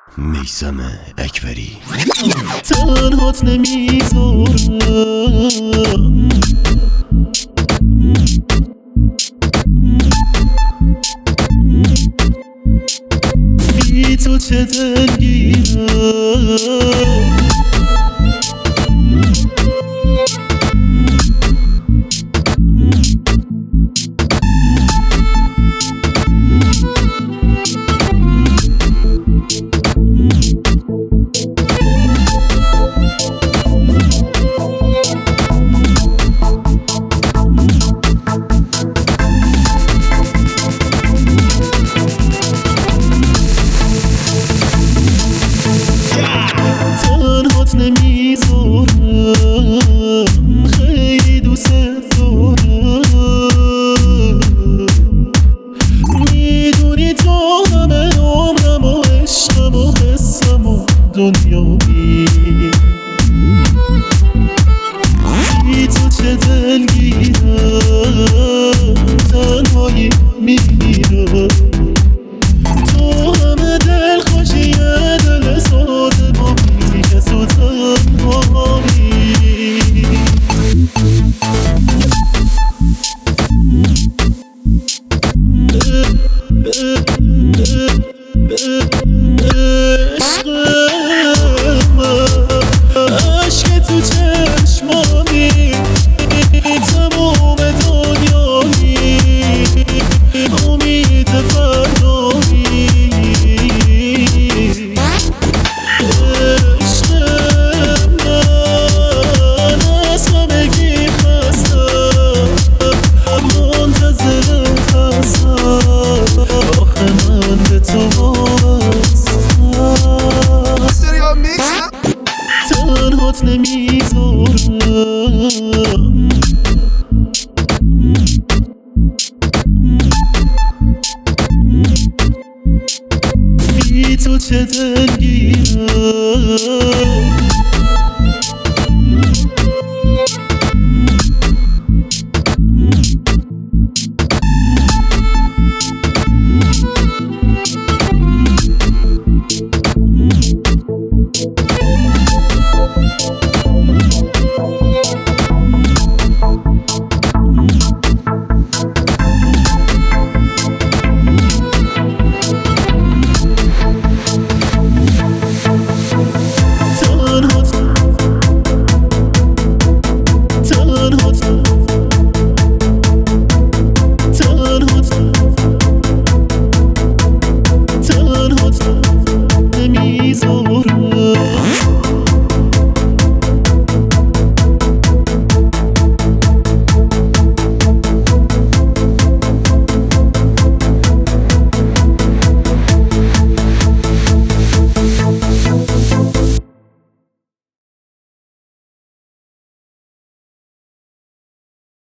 میثم اکبری. تنهات نمیذارم، بی تو چه دلگیرم، تنهات نمیذارم، خیلی دوست دارم، میدونی تو همه عمرم و عشقم و حسم و دنیایی، بی تو چه دلگیرم، تنهایی میمیرم، تو همه دل خوشی دل ساده با بیش تو تنهایی. عشق تو چشمانی تمام دنیایی، امید فردایی، عشق من از همگی خستم، منتظرت هستم، آخه من به تو وابستم، تنهات نمیذارم، بی تو چه دلگیرم.